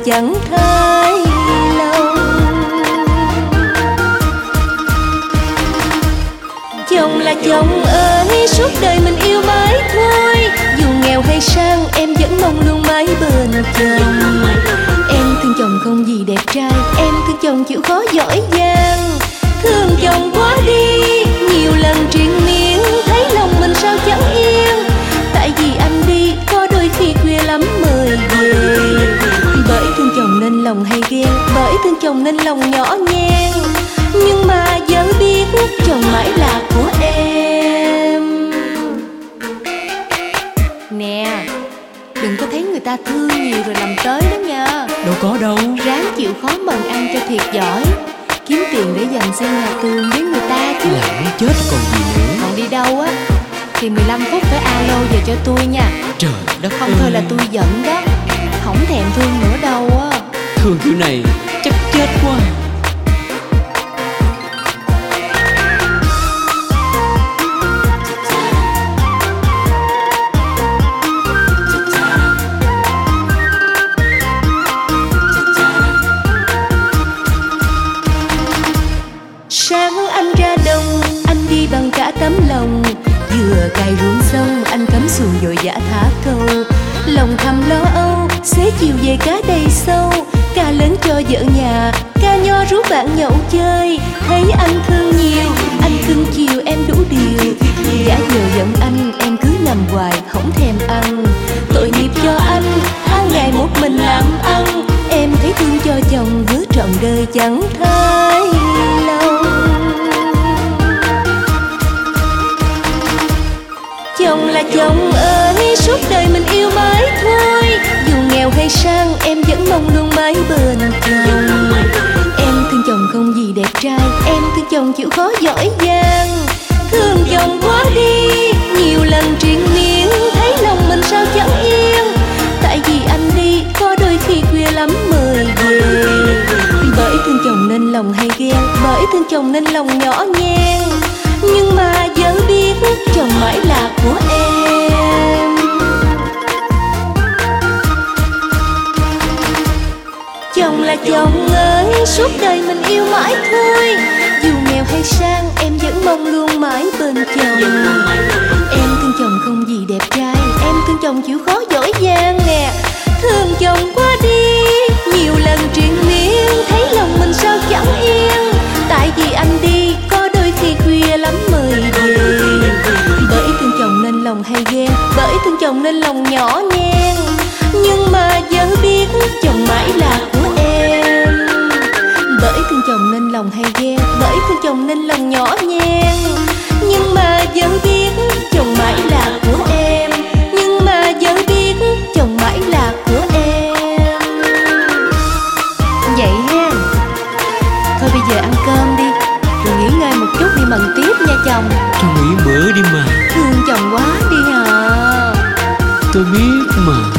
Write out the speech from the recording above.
chẳng thay lòng. Chồng là chồng ơi, suốt đời mình yêu mãi thôi. Dù nghèo hay sang em vẫn mong luôn mãi bên chồng. Em thương chồng không vì đẹp trai, em thương chồng chịu khó giỏi giang. Thương chồng quá đi, nhiều lần triền miên, thấy lòng mình sao chẳng yên. Tại vì anh đi, có đôi khi khuya lắm mời về. Bởi thương chồng nên lòng hay ghen, bởi thương chồng nên lòng nhỏ nhen. Nhưng mà giờ biết chồng mãi là của em. Nè, đừng có thấy người ta thương nhiều rồi làm tới đó nha. Đâu có đâu. Ráng chịu khó mần ăn cho thiệt giỏi, kiếm tiền để dành xây nhà tường với người ta chứ. Là muốn chết còn gì nữa. Còn đi đâu á thì 15 phút phải alo về cho tôi nha. Trời đất Không thôi là tôi giận đó. Không thèm thương nữa đâu á. Thương kiểu này chắc chết quá. Sáng anh ra đồng, anh đi bằng cả tấm lòng. Vừa cày ruộng xong, anh cắm xuồng vội vã thả câu. Lòng thầm lo âu, xế chiều về cá đầy sâu. Ca lớn cho vợ nhà, ca nho rú bạn nhậu chơi. Thấy anh thương nhiều, anh cưng chiều em đủ điều. Giả giờ giận anh, em cứ nằm hoài không thèm ăn. Tội nghiệp cho anh, tháng ngày một mình làm ăn. Em thấy thương cho chồng, hứa trọn đời chẳng thay lòng. Chồng là chồng ơi, suốt đời mình yêu mãi thôi. Dù nghèo hay sang em vẫn mong luôn mãi bên chồng. Em thương chồng không vì đẹp trai, em thương chồng chịu khó giỏi giang. Thương chồng quá đi, nhiều lần triền miên, thấy lòng mình sao chẳng yên. Tại vì anh đi, có đôi khi khuya lắm mời về. Bởi thương chồng nên lòng hay ghen, bởi thương chồng nên lòng nhỏ nhen. Nhưng mà giờ biết chồng mãi là của em. Chồng là chồng ơi, suốt đời mình yêu mãi thôi. Dù nghèo hay sang em vẫn mong luôn mãi bên chồng. Em thương chồng không vì đẹp trai, em thương chồng chịu khó giỏi giang nè. Thương chồng quá đi, nhiều lần triền miên, thấy lòng mình sao chẳng yên. Tại vì anh đi, có đôi khi khuya lắm mời về. Bởi thương chồng nên lòng hay ghen, bởi thương chồng nên lòng nhỏ nhen. Nhưng mà giờ biết chồng mãi là của em. Bởi thương chồng nên lòng hay ghen, bởi thương chồng nên lòng nhỏ nhen. Nhưng mà giờ biết chồng mãi là của em. Nhưng mà giờ biết chồng mãi là của em. Vậy ha, thôi bây giờ ăn cơm đi, rồi nghỉ ngơi một chút đi mần tiếp nha chồng. Cho nghỉ bữa đi mà. Thương chồng quá đi hả? Tôi biết mà.